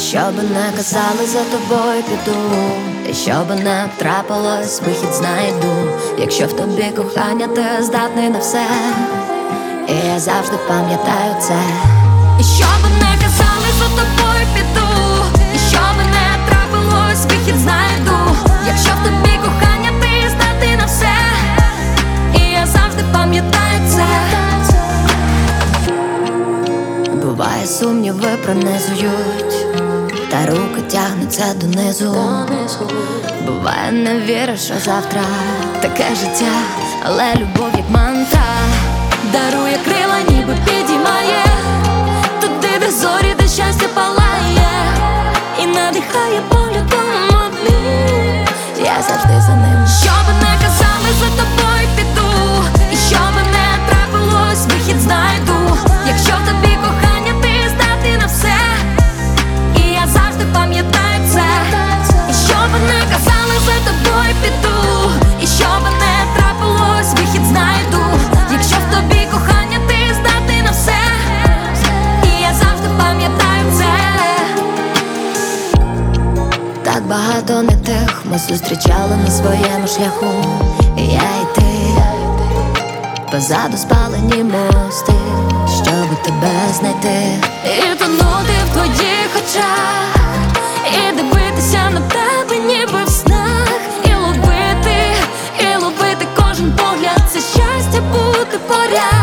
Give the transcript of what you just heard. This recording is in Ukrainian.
Що би не казали, за тобою піду, і що би не трапилось, вихід знайду. Якщо в тобі кохання, ти здатний на все, і я завжди пам'ятаю це. І що би не казали, за тобою піду, і що би не трапилось, вихід знайду. Якщо в тобі кохання, ти здатний на все, і я завжди пам'ятаю це. Буває, сумніви пронизують, та руки тягнуться донизу. Буває, не віриш, що завтра таке життя, але любов як мантра дарує крила, ніби підіймає туди, де зорі, де щастя палає, і надихає поглядом одним. Я завжди за ним. Що би не казали, за тобою піду, і що би не трапилось, вихід знайду. Якщо в тобі кохання, ти здатний на все, і я завжди пам'ятаю це. І що би не казали, за тобою піду, і що би не трапилось, вихід знайду. Якщо в тобі кохання, ти здатний на все, і я завжди пам'ятаю це. Так багато не тих ми зустрічали на своєму шляху, і я і ти. Позаду спалені мости, щоб тебе знайти, і тонути в твоїх очах, і дивитися на тебе ніби в снах, і ловити кожен погляд, це щастя бути поряд.